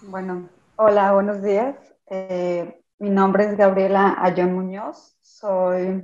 Bueno, hola, buenos días. Mi nombre es Gabriela Ayón Muñoz. Soy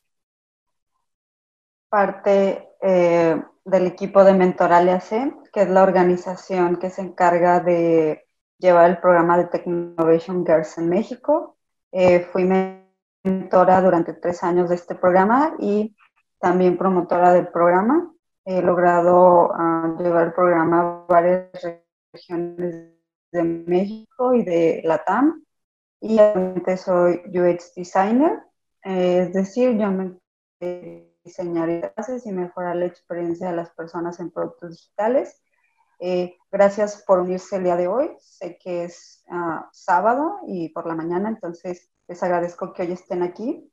parte del equipo de Mentoralia C, que es la organización que se encarga de llevar el programa de Technovation Girls en México. Fui mentora durante 3 años de este programa y también promotora del programa. He logrado llevar el programa a varias regiones de México y de Latam, y actualmente soy UX designer, es decir, yo me diseñar clases y mejorar la experiencia de las personas en productos digitales. Gracias por unirse el día de hoy. Sé que es sábado y por la mañana, entonces les agradezco que hoy estén aquí.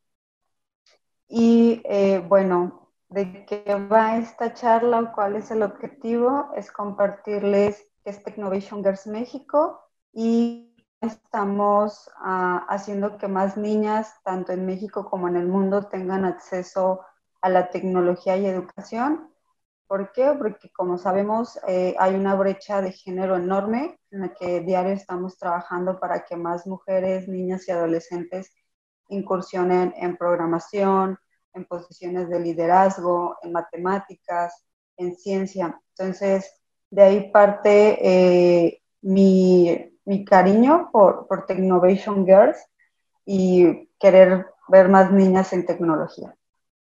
Y bueno, ¿de qué va esta charla o cuál es el objetivo? Es compartirles qué es Technovation Girls México y estamos haciendo que más niñas, tanto en México como en el mundo, tengan acceso a la tecnología y educación. ¿Por qué? Porque como sabemos hay una brecha de género enorme en la que diario estamos trabajando para que más mujeres, niñas y adolescentes incursionen en programación, en posiciones de liderazgo, en matemáticas, en ciencia. Entonces, de ahí parte mi cariño por Technovation Girls y querer ver más niñas en tecnología.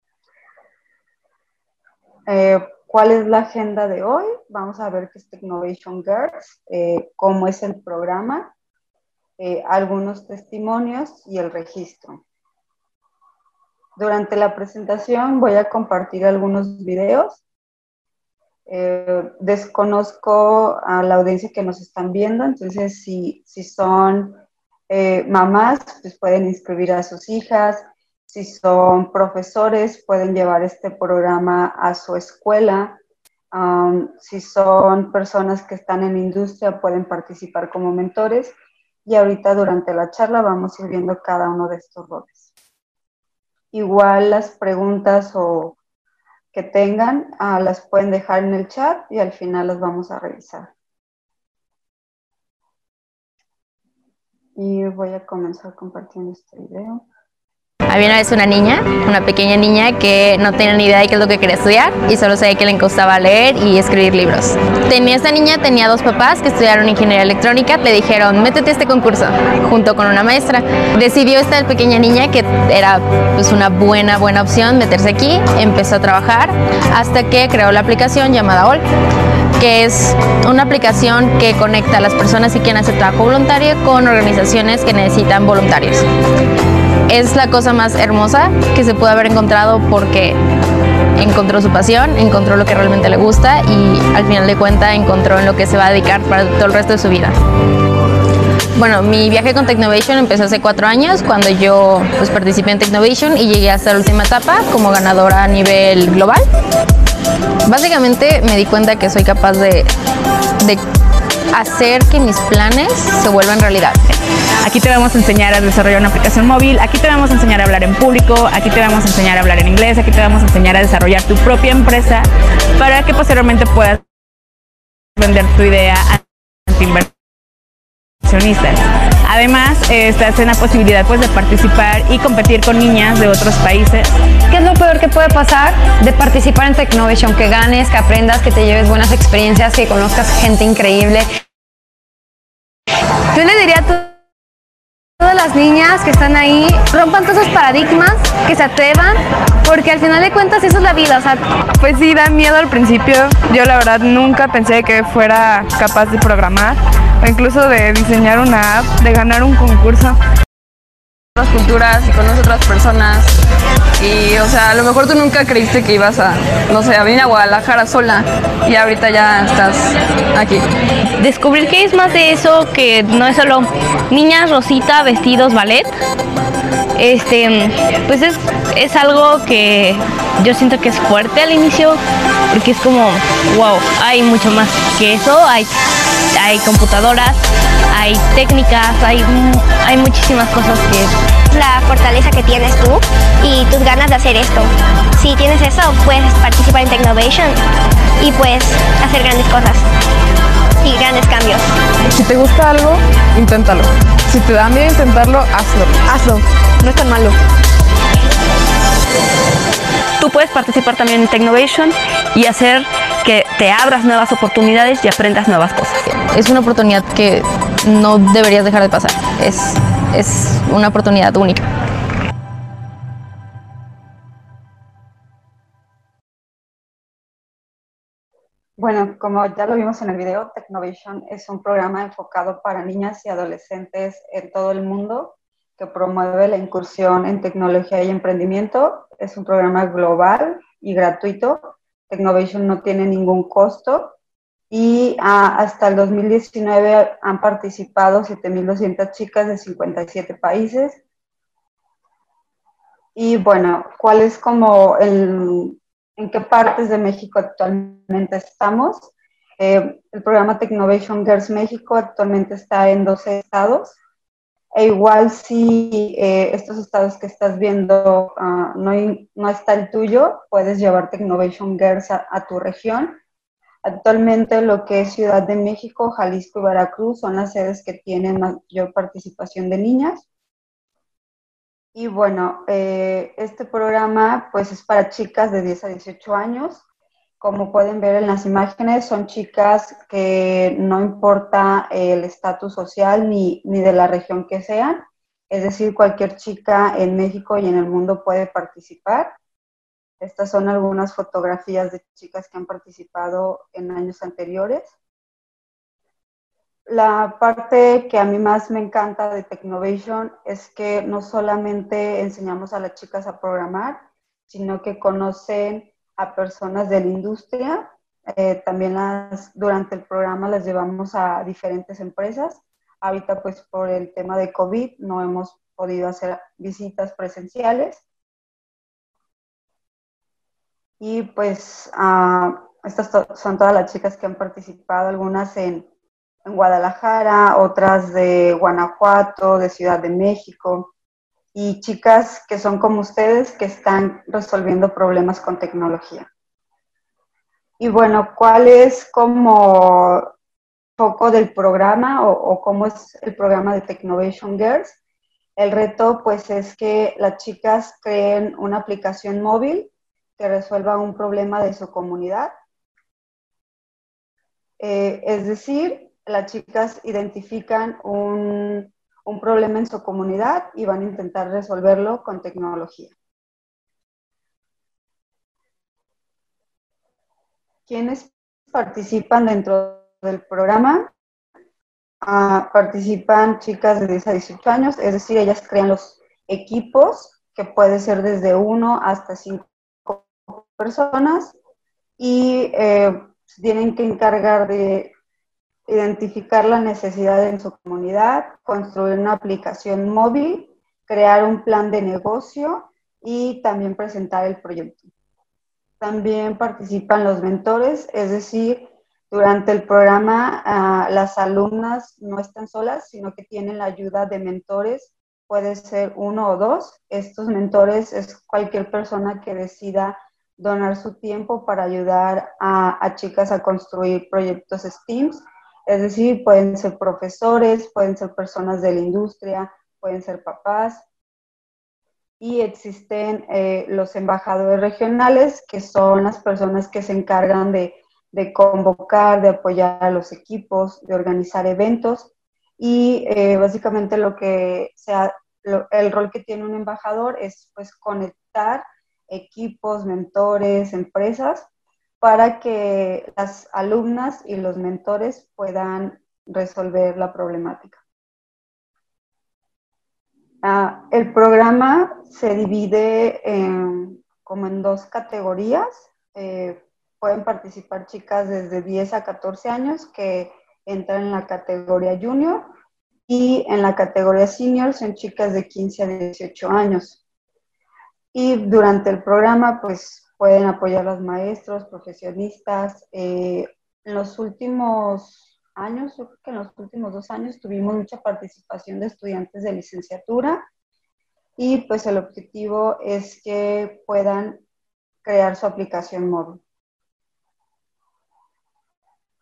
¿Cuál es la agenda de hoy? Vamos a ver qué es Technovation Girls, cómo es el programa, algunos testimonios y el registro. Durante la presentación voy a compartir algunos videos. Desconozco a la audiencia que nos están viendo, entonces si son mamás, pues pueden inscribir a sus hijas. Si son profesores, pueden llevar este programa a su escuela. Si son personas que están en industria, pueden participar como mentores. Y ahorita durante la charla vamos a ir viendo cada uno de estos roles. Igual las preguntas o que tengan las pueden dejar en el chat y al final las vamos a revisar. Y voy a comenzar compartiendo este video. Había una vez una pequeña niña que no tenía ni idea de qué es lo que quería estudiar y solo sabía que le gustaba leer y escribir libros. Esta niña tenía 2 papás que estudiaron ingeniería electrónica, le dijeron, métete a este concurso, junto con una maestra. Decidió esta pequeña niña, que era pues una buena opción, meterse aquí, empezó a trabajar hasta que creó la aplicación llamada All, que es una aplicación que conecta a las personas que quieren hacer trabajo voluntario con organizaciones que necesitan voluntarios. Es la cosa más hermosa que se pudo haber encontrado porque encontró su pasión, encontró lo que realmente le gusta y al final de cuentas encontró en lo que se va a dedicar para todo el resto de su vida. Bueno, mi viaje con Technovation empezó hace 4 años cuando yo pues, participé en Technovation y llegué hasta la última etapa como ganadora a nivel global. Básicamente me di cuenta que soy capaz de hacer que mis planes se vuelvan realidad. Aquí te vamos a enseñar a desarrollar una aplicación móvil, aquí te vamos a enseñar a hablar en público, aquí te vamos a enseñar a hablar en inglés, aquí te vamos a enseñar a desarrollar tu propia empresa para que posteriormente puedas vender tu idea a inversionistas. Además, estás en la posibilidad pues, de participar y competir con niñas de otros países. ¿Qué es lo peor que puede pasar de participar en Technovation? Que ganes, que aprendas, que te lleves buenas experiencias, que conozcas gente increíble. Yo le diría a todas las niñas que están ahí, rompan todos esos paradigmas, que se atrevan, porque al final de cuentas eso es la vida. O sea, pues sí, da miedo al principio. Yo la verdad nunca pensé que fuera capaz de programar o incluso de diseñar una app, de ganar un concurso. Otras culturas y conocer otras personas y, o sea, a lo mejor tú nunca creíste que ibas a, no sé, a venir a Guadalajara sola y ahorita ya estás aquí. Descubrir que es más de eso, que no es solo niñas, rosita, vestidos, ballet. Pues es algo que yo siento que es fuerte al inicio, porque es como, wow, hay mucho más que eso, hay computadoras, hay técnicas, hay muchísimas cosas que... La fortaleza que tienes tú y tus ganas de hacer esto. Si tienes eso, puedes participar en Technovation y puedes hacer grandes cosas. y grandes cambios. Si te gusta algo, inténtalo. Si te da miedo intentarlo, hazlo. Hazlo, no es tan malo. Tú puedes participar también en Technovation y hacer que te abras nuevas oportunidades y aprendas nuevas cosas. Es una oportunidad que no deberías dejar de pasar. Es una oportunidad única. Bueno, como ya lo vimos en el video, Technovation es un programa enfocado para niñas y adolescentes en todo el mundo que promueve la incursión en tecnología y emprendimiento. Es un programa global y gratuito. Technovation no tiene ningún costo y hasta el 2019 han participado 7.200 chicas de 57 países. Y bueno, ¿cuál es como en qué partes de México actualmente estamos? El programa Technovation Girls México actualmente está en 12 estados. E igual si estos estados que estás viendo no está el tuyo, puedes llevar Technovation Girls a tu región. Actualmente lo que es Ciudad de México, Jalisco y Veracruz son las sedes que tienen mayor participación de niñas. Y bueno, este programa pues es para chicas de 10 a 18 años. Como pueden ver en las imágenes, son chicas que no importa el estatus social ni de la región que sean. Es decir, cualquier chica en México y en el mundo puede participar. Estas son algunas fotografías de chicas que han participado en años anteriores. La parte que a mí más me encanta de Technovation es que no solamente enseñamos a las chicas a programar, sino que conocen a personas de la industria. También durante el programa las llevamos a diferentes empresas. Ahorita pues por el tema de COVID no hemos podido hacer visitas presenciales. Y pues estas son todas las chicas que han participado, algunas en Guadalajara, otras de Guanajuato, de Ciudad de México, y chicas que son como ustedes, que están resolviendo problemas con tecnología. Y bueno, ¿cuál es como foco del programa o cómo es el programa de Technovation Girls? El reto pues es que las chicas creen una aplicación móvil que resuelva un problema de su comunidad. Es decir, las chicas identifican un problema en su comunidad y van a intentar resolverlo con tecnología. ¿Quiénes participan dentro del programa? Participan chicas de 10 a 18 años, es decir, ellas crean los equipos, que puede ser desde 1 hasta 5 personas, y tienen que encargar de identificar la necesidad en su comunidad, construir una aplicación móvil, crear un plan de negocio y también presentar el proyecto. También participan los mentores, es decir, durante el programa las alumnas no están solas, sino que tienen la ayuda de mentores, puede ser 1 o 2. Estos mentores es cualquier persona que decida donar su tiempo para ayudar a chicas a construir proyectos STEAM. Es decir, pueden ser profesores, pueden ser personas de la industria, pueden ser papás. Y existen los embajadores regionales, que son las personas que se encargan de convocar, de apoyar a los equipos, de organizar eventos. Y básicamente el rol que tiene un embajador es pues conectar equipos, mentores, empresas, para que las alumnas y los mentores puedan resolver la problemática. El programa se divide como en 2 categorías. Pueden participar chicas desde 10 a 14 años que entran en la categoría junior, y en la categoría senior son chicas de 15 a 18 años. Y durante el programa pues pueden apoyar a los maestros, profesionistas. En los últimos años, yo creo que en los últimos 2 años tuvimos mucha participación de estudiantes de licenciatura, y pues el objetivo es que puedan crear su aplicación móvil.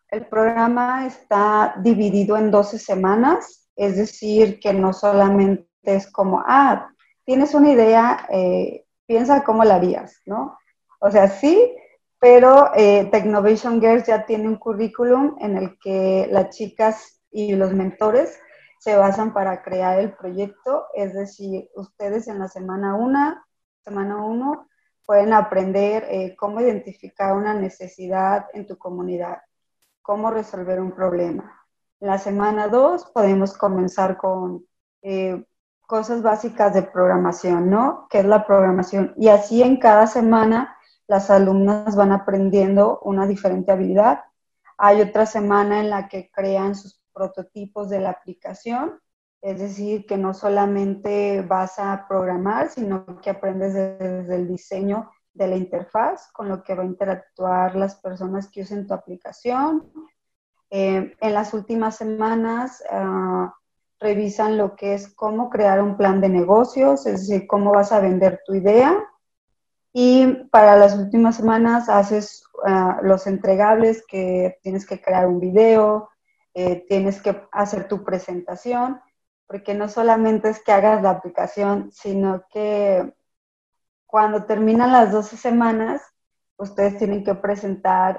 El programa está dividido en 12 semanas, es decir, que no solamente es como, tienes una idea, piensa cómo la harías, ¿no? O sea, sí, pero Technovation Girls ya tiene un currículum en el que las chicas y los mentores se basan para crear el proyecto, es decir, ustedes en la semana 1 pueden aprender cómo identificar una necesidad en tu comunidad, cómo resolver un problema. En la semana 2 podemos comenzar con cosas básicas de programación, ¿no? ¿Qué es la programación? Y así en cada semana las alumnas van aprendiendo una diferente habilidad. Hay otra semana en la que crean sus prototipos de la aplicación, es decir, que no solamente vas a programar, sino que aprendes desde el diseño de la interfaz con lo que va a interactuar las personas que usen tu aplicación. En las últimas semanas revisan lo que es cómo crear un plan de negocios, es decir, cómo vas a vender tu idea. Y para las últimas semanas haces los entregables, que tienes que crear un video, tienes que hacer tu presentación, porque no solamente es que hagas la aplicación, sino que cuando terminan las 12 semanas, ustedes tienen que presentar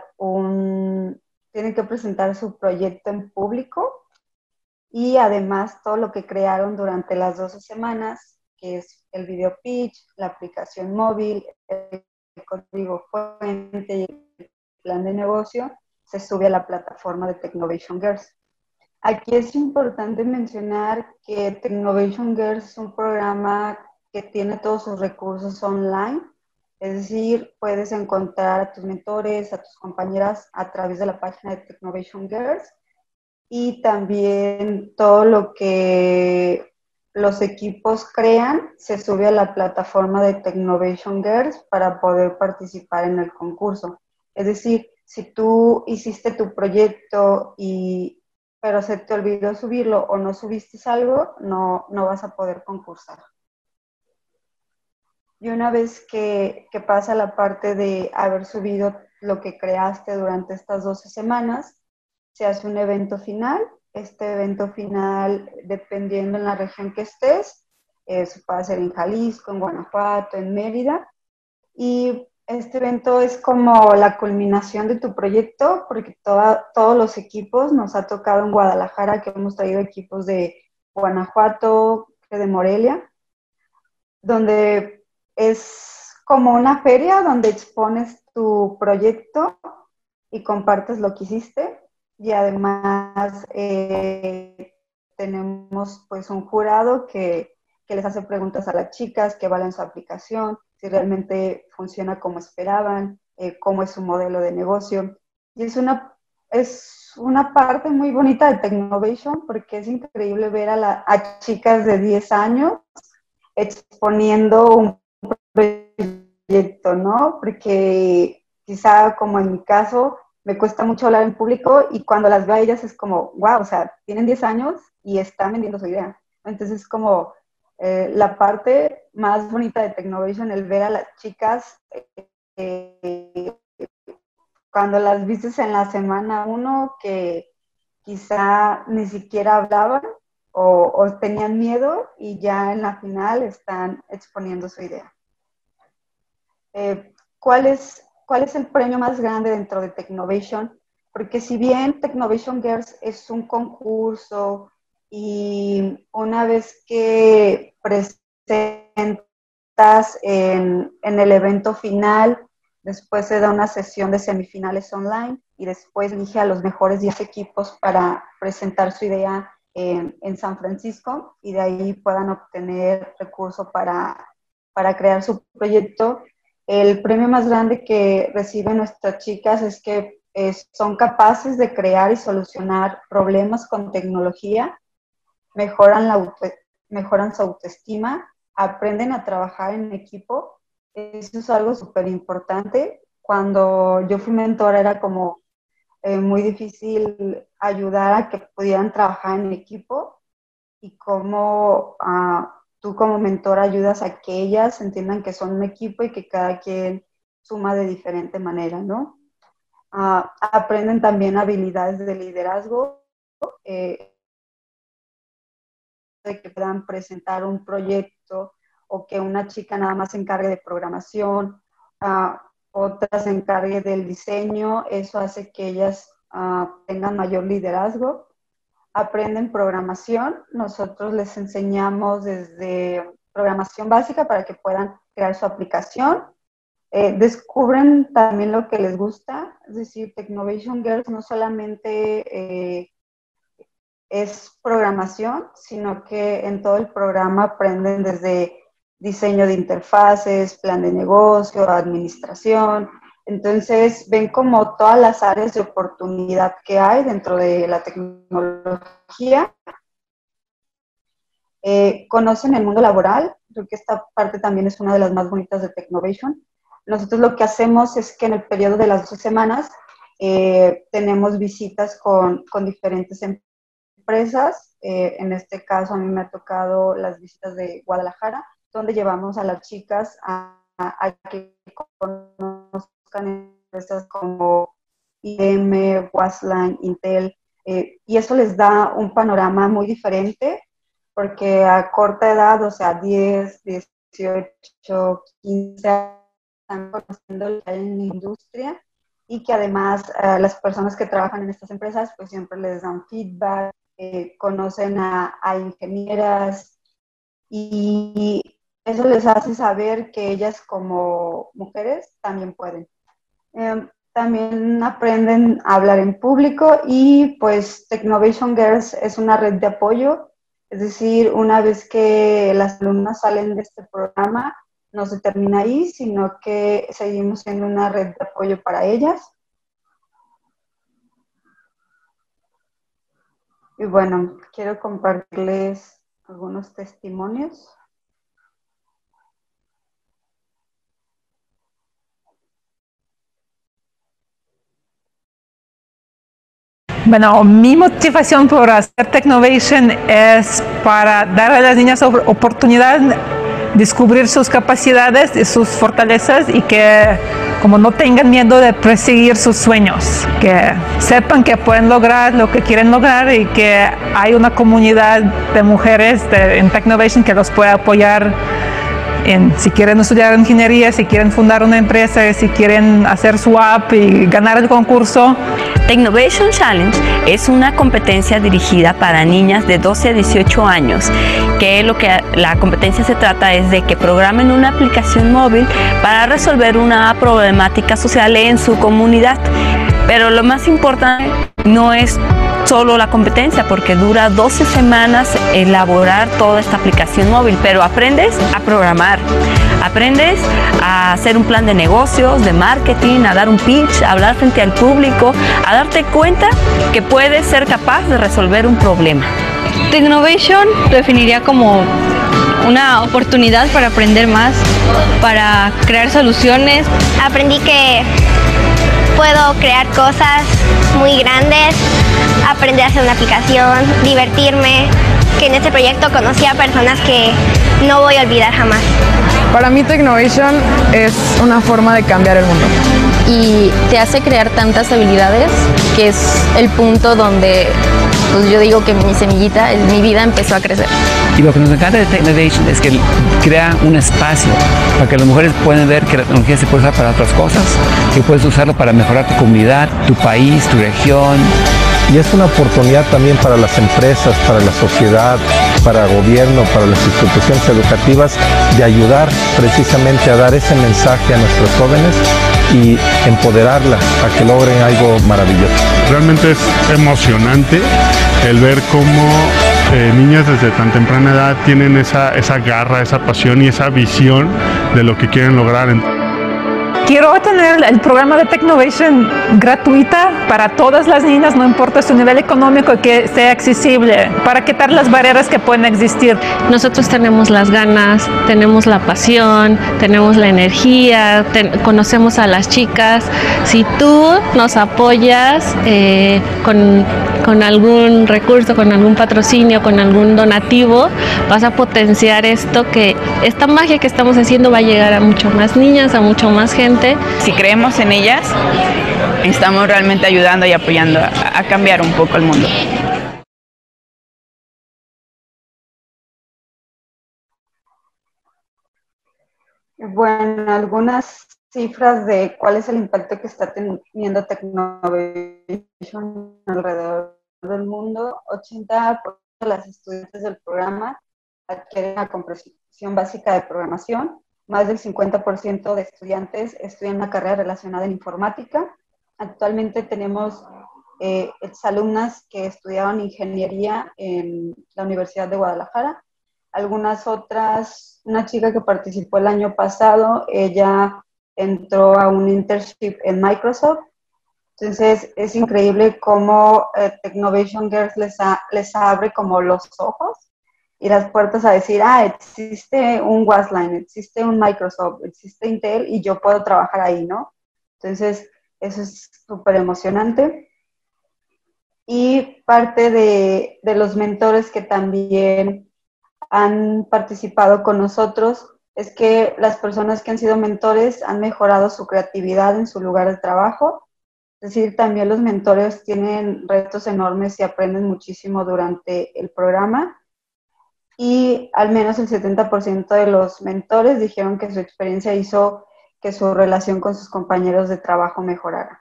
su proyecto en público y además todo lo que crearon durante las 12 semanas, que es el video pitch, la aplicación móvil, el código fuente y el plan de negocio, se sube a la plataforma de Technovation Girls. Aquí es importante mencionar que Technovation Girls es un programa que tiene todos sus recursos online, es decir, puedes encontrar a tus mentores, a tus compañeras a través de la página de Technovation Girls, y también todo lo que los equipos crean se sube a la plataforma de Technovation Girls para poder participar en el concurso. Es decir, si tú hiciste tu proyecto pero se te olvidó subirlo o no subiste algo, no vas a poder concursar. Y una vez que pasa la parte de haber subido lo que creaste durante estas 12 semanas, se hace un evento final. Este evento final, dependiendo en la región que estés, puede ser en Jalisco, en Guanajuato, en Mérida. Y este evento es como la culminación de tu proyecto, porque todos los equipos, nos ha tocado en Guadalajara, que hemos traído equipos de Guanajuato, de Morelia, donde es como una feria donde expones tu proyecto y compartes lo que hiciste. Y además tenemos pues un jurado que les hace preguntas a las chicas, que evalúan su aplicación, si realmente funciona como esperaban, cómo es su modelo de negocio. Y es una parte muy bonita de Technovation, porque es increíble ver a chicas de 10 años exponiendo un proyecto, ¿no? Porque quizá como en mi caso, me cuesta mucho hablar en público y cuando las veo a ellas es como, wow, o sea, tienen 10 años y están vendiendo su idea. Entonces es como la parte más bonita de Technovation, el ver a las chicas cuando las vistes en la semana 1 que quizá ni siquiera hablaban o tenían miedo y ya en la final están exponiendo su idea. ¿Cuál es el premio más grande dentro de Technovation? Porque si bien Technovation Girls es un concurso y una vez que presentas en el evento final, después se da una sesión de semifinales online y después elige a los mejores 10 equipos para presentar su idea en San Francisco y de ahí puedan obtener recursos para crear su proyecto. El premio más grande que reciben nuestras chicas es que son capaces de crear y solucionar problemas con tecnología, mejoran su autoestima, aprenden a trabajar en equipo. Eso es algo súper importante. Cuando yo fui mentora era como muy difícil ayudar a que pudieran trabajar en equipo y cómo tú como mentora ayudas a que ellas entiendan que son un equipo y que cada quien suma de diferente manera, ¿no? Aprenden también habilidades de liderazgo, de que puedan presentar un proyecto o que una chica nada más se encargue de programación, otra se encargue del diseño. Eso hace que ellas tengan mayor liderazgo. Aprenden programación. Nosotros les enseñamos desde programación básica para que puedan crear su aplicación. Descubren también lo que les gusta, es decir, Technovation Girls no solamente es programación, sino que en todo el programa aprenden desde diseño de interfaces, plan de negocio, administración. Entonces ven como todas las áreas de oportunidad que hay dentro de la tecnología. Conocen el mundo laboral. Creo que esta parte también es una de las más bonitas de Technovation. Nosotros lo que hacemos es que en el periodo de las 12 semanas tenemos visitas con diferentes empresas. En este caso a mí me ha tocado las visitas de Guadalajara, donde llevamos a las chicas a que conozcan empresas como IBM, Wasline, Intel, y eso les da un panorama muy diferente, porque a corta edad, o sea, 10, 18, 15 están conociendo lo que hay en la industria, y que además las personas que trabajan en estas empresas pues siempre les dan feedback, conocen a ingenieras, y eso les hace saber que ellas como mujeres también pueden. También aprenden a hablar en público, y pues Technovation Girls es una red de apoyo. Es decir, una vez que las alumnas salen de este programa, no se termina ahí, sino que seguimos siendo una red de apoyo para ellas. Y bueno, quiero compartirles algunos testimonios. Bueno, mi motivación por hacer Technovation es para dar a las niñas oportunidad de descubrir sus capacidades y sus fortalezas, y que como no tengan miedo de perseguir sus sueños, que sepan que pueden lograr lo que quieren lograr, y que hay una comunidad de mujeres en Technovation que los puede apoyar si quieren estudiar ingeniería, si quieren fundar una empresa, si quieren hacer su app y ganar el concurso. Technovation Challenge es una competencia dirigida para niñas de 12 a 18 años, que la competencia se trata es de que programen una aplicación móvil para resolver una problemática social en su comunidad. Pero lo más importante no es solo la competencia, porque dura 12 semanas elaborar toda esta aplicación móvil, pero aprendes a programar, aprendes a hacer un plan de negocios, de marketing, a dar un pitch, a hablar frente al público, a darte cuenta que puedes ser capaz de resolver un problema. Technovation definiría como una oportunidad para aprender más, para crear soluciones. Aprendí que puedo crear cosas muy grandes, aprender a hacer una aplicación, divertirme, que en este proyecto conocí a personas que no voy a olvidar jamás. Para mí Technovation es una forma de cambiar el mundo. Y te hace crear tantas habilidades, que es el punto donde pues yo digo que mi semillita, mi vida empezó a crecer. Y lo que nos encanta de Technovation es que crea un espacio para que las mujeres puedan ver que la tecnología se puede usar para otras cosas, que puedes usarlo para mejorar tu comunidad, tu país, tu región. Y es una oportunidad también para las empresas, para la sociedad, para el gobierno, para las instituciones educativas, de ayudar precisamente a dar ese mensaje a nuestros jóvenes y empoderarlas a que logren algo maravilloso. Realmente es emocionante el ver cómo niñas desde tan temprana edad tienen esa garra, esa pasión y esa visión de lo que quieren lograr. Quiero tener el programa de Technovation gratuita para todas las niñas, no importa su nivel económico, que sea accesible, para quitar las barreras que pueden existir. Nosotros tenemos las ganas, tenemos la pasión, tenemos la energía, conocemos a las chicas. Si tú nos apoyas con algún recurso, con algún patrocinio, con algún donativo, vas a potenciar esta magia que estamos haciendo va a llegar a mucho más niñas, a mucho más gente. Si creemos en ellas, estamos realmente ayudando y apoyando a cambiar un poco el mundo. Bueno, algunas cifras de cuál es el impacto que está teniendo Technovation alrededor del mundo. 80% de las estudiantes del programa adquieren la comprensión básica de programación. Más del 50% de estudiantes estudian una carrera relacionada en informática. Actualmente tenemos exalumnas que estudiaron ingeniería en la Universidad de Guadalajara. Algunas otras, una chica que participó el año pasado, ella entró a un internship en Microsoft. Entonces es increíble cómo Technovation Girls les abre como los ojos y las puertas a decir, existe un Wasline, existe un Microsoft, existe Intel y yo puedo trabajar ahí, ¿no? Entonces eso es súper emocionante. Y parte de los mentores que también han participado con nosotros es que las personas que han sido mentores han mejorado su creatividad en su lugar de trabajo. Es decir, también los mentores tienen retos enormes y aprenden muchísimo durante el programa. Y al menos el 70% de los mentores dijeron que su experiencia hizo que su relación con sus compañeros de trabajo mejorara.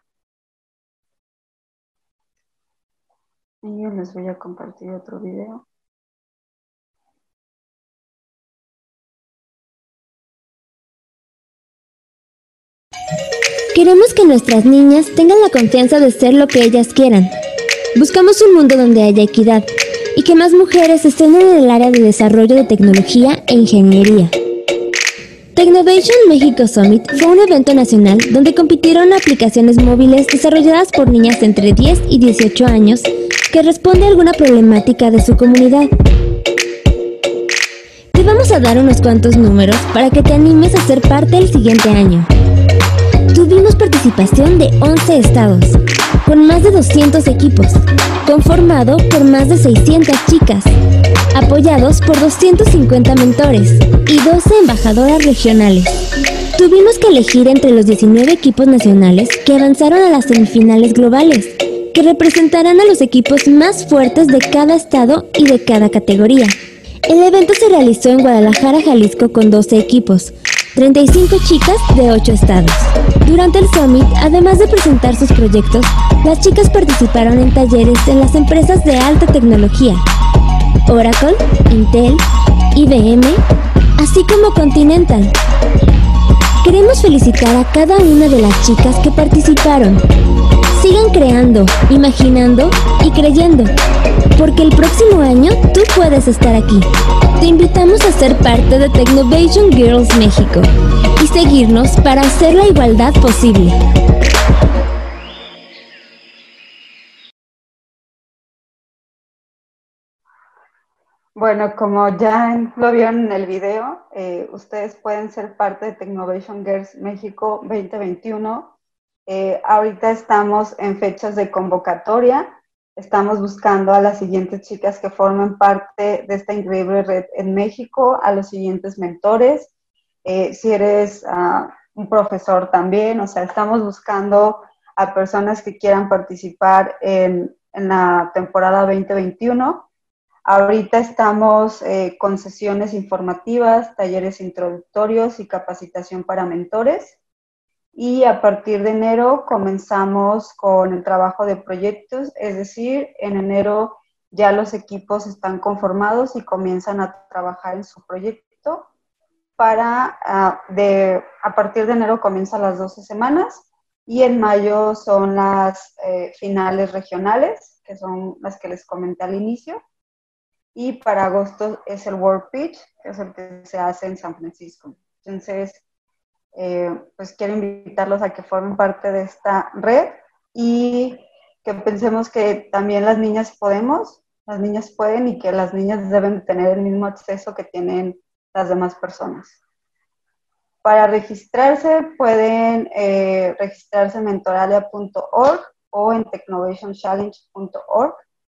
Y yo les voy a compartir otro video. Queremos que nuestras niñas tengan la confianza de ser lo que ellas quieran. Buscamos un mundo donde haya equidad y que más mujeres estén en el área de desarrollo de tecnología e ingeniería. Technovation México Summit fue un evento nacional donde compitieron aplicaciones móviles desarrolladas por niñas entre 10 y 18 años que responden a alguna problemática de su comunidad. Te vamos a dar unos cuantos números para que te animes a ser parte el siguiente año. Tuvimos participación de 11 estados, con más de 200 equipos, conformado por más de 600 chicas, apoyados por 250 mentores y 12 embajadoras regionales. Tuvimos que elegir entre los 19 equipos nacionales que avanzaron a las semifinales globales, que representarán a los equipos más fuertes de cada estado y de cada categoría. El evento se realizó en Guadalajara, Jalisco, con 12 equipos, 35 chicas de 8 estados. Durante el Summit, además de presentar sus proyectos, las chicas participaron en talleres en las empresas de alta tecnología, Oracle, Intel, IBM, así como Continental. Queremos felicitar a cada una de las chicas que participaron. Sigan creando, imaginando y creyendo, porque el próximo año tú puedes estar aquí. Te invitamos a ser parte de Technovation Girls México y seguirnos para hacer la igualdad posible. Bueno, como ya lo vieron en el video, ustedes pueden ser parte de Technovation Girls México 2021. Ahorita estamos en fechas de convocatoria. Estamos buscando a las siguientes chicas que formen parte de esta increíble red en México, a los siguientes mentores. Si eres un profesor también, o sea, estamos buscando a personas que quieran participar en la temporada 2021. Ahorita estamos con sesiones informativas, talleres introductorios y capacitación para mentores. Y a partir de enero comenzamos con el trabajo de proyectos, es decir, en enero ya los equipos están conformados y comienzan a trabajar en su proyecto. A partir de enero comienzan las 12 semanas y en mayo son las finales regionales, que son las que les comenté al inicio. Y para agosto es el World Pitch, que es el que se hace en San Francisco. Entonces, pues quiero invitarlos a que formen parte de esta red y que pensemos que también las niñas podemos, las niñas pueden y que las niñas deben tener el mismo acceso que tienen las demás personas. Para registrarse pueden registrarse en mentoralia.org o en technovationchallenge.org.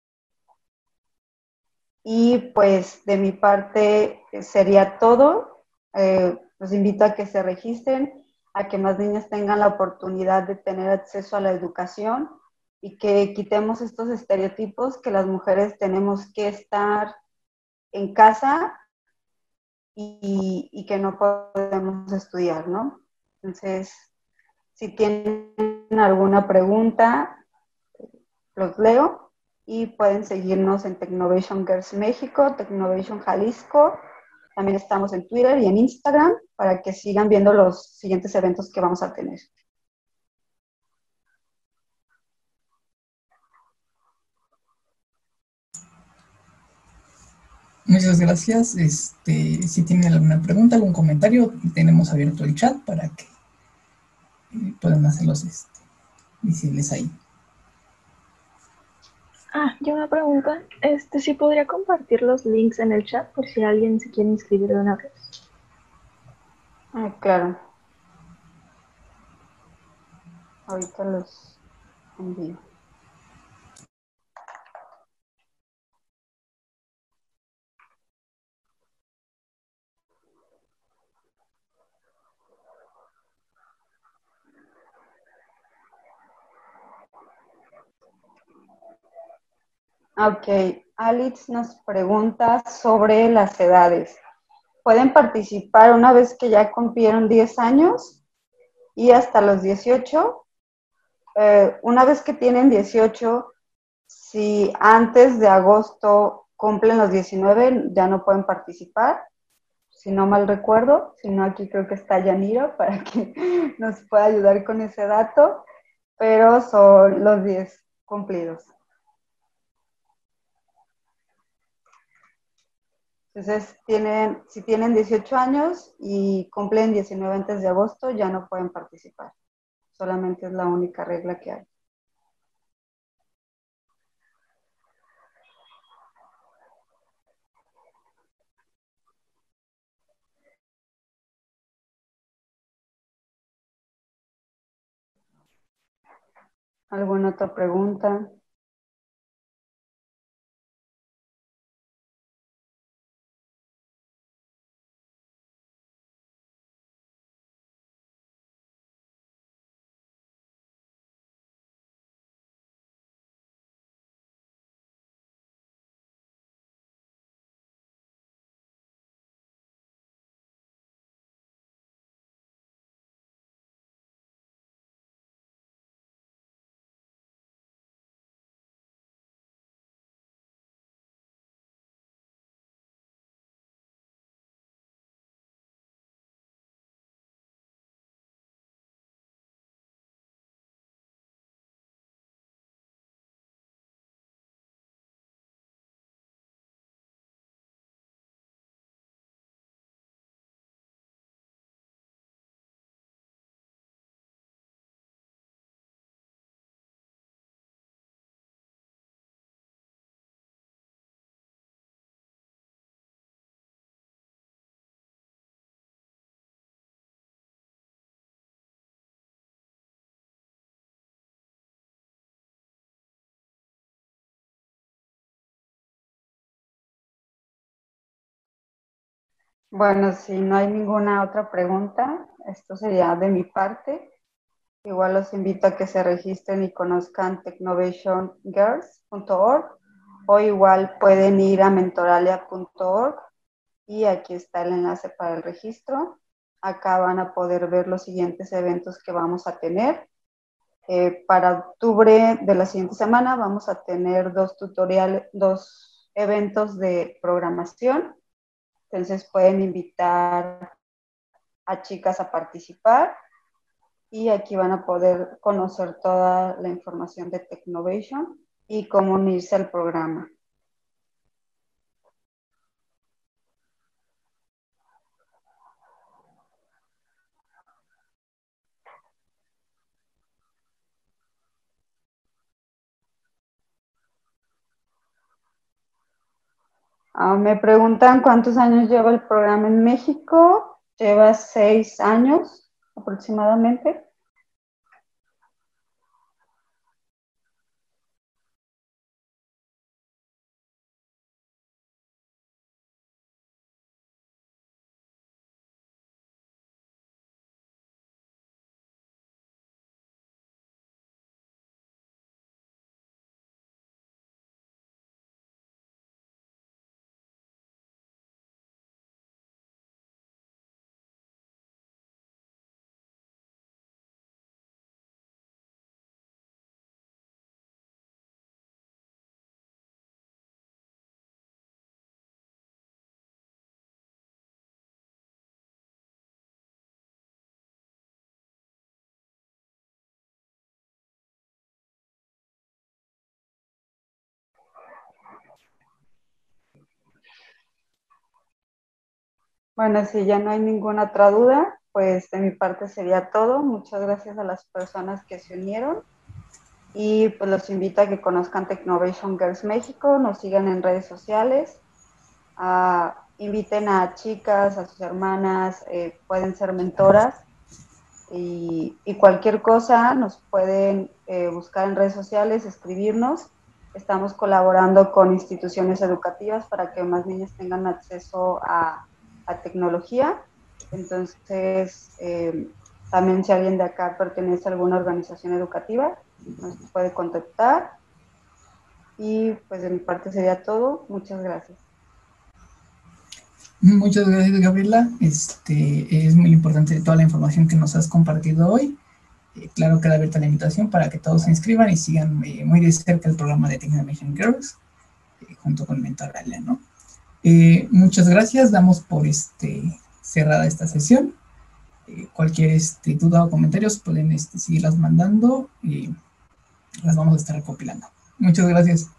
Y pues de mi parte sería todo. Los invito a que se registren. a que más niñas tengan la oportunidad de tener acceso a la educación y que quitemos estos estereotipos que las mujeres tenemos que estar en casa y que no podemos estudiar, ¿no? Entonces, si tienen alguna pregunta, los leo y pueden seguirnos en Technovation Girls México, Technovation Jalisco. También estamos en Twitter y en Instagram para que sigan viendo los siguientes eventos que vamos a tener. Muchas gracias. Si tienen alguna pregunta, algún comentario, tenemos abierto el chat para que puedan hacerlos visibles ahí. Yo una pregunta. ¿Sí podría compartir los links en el chat por si alguien se quiere inscribir de una vez? Claro. Ahorita los envío. Ok, Alex nos pregunta sobre las edades. ¿Pueden participar una vez que ya cumplieron 10 años y hasta los 18? Una vez que tienen 18, si antes de agosto cumplen los 19, ya no pueden participar, si no mal recuerdo. Si no, aquí creo que está Yanira para que nos pueda ayudar con ese dato, pero son los 10 cumplidos. Entonces, si tienen 18 años y cumplen 19 antes de agosto, ya no pueden participar. Solamente es la única regla que hay. ¿Alguna otra pregunta? Bueno, si no hay ninguna otra pregunta, esto sería de mi parte. Igual los invito a que se registren y conozcan technovationgirls.org o igual pueden ir a mentoralia.org y aquí está el enlace para el registro. Acá van a poder ver los siguientes eventos que vamos a tener. Para octubre de la siguiente semana vamos a tener dos eventos de programación. Entonces pueden invitar a chicas a participar y aquí van a poder conocer toda la información de Technovation y cómo unirse al programa. Me preguntan cuántos años lleva el programa en México. Lleva 6 años aproximadamente. Bueno, si ya no hay ninguna otra duda, pues de mi parte sería todo. Muchas gracias a las personas que se unieron y pues los invito a que conozcan Technovation Girls México, nos sigan en redes sociales, inviten a chicas, a sus hermanas, pueden ser mentoras y cualquier cosa nos pueden buscar en redes sociales, escribirnos. Estamos colaborando con instituciones educativas para que más niñas tengan acceso a tecnología. Entonces, también si alguien de acá pertenece a alguna organización educativa, nos puede contactar. Y pues de mi parte sería todo. Muchas gracias. Muchas gracias, Gabriela. Es muy importante toda la información que nos has compartido hoy. Claro, queda abierta la invitación para que todos se inscriban y sigan muy de cerca el programa de Technovation Girls junto con Mentoralia, ¿no? Muchas gracias. Damos por cerrada esta sesión. Cualquier duda o comentarios pueden seguirlas mandando y las vamos a estar recopilando. Muchas gracias.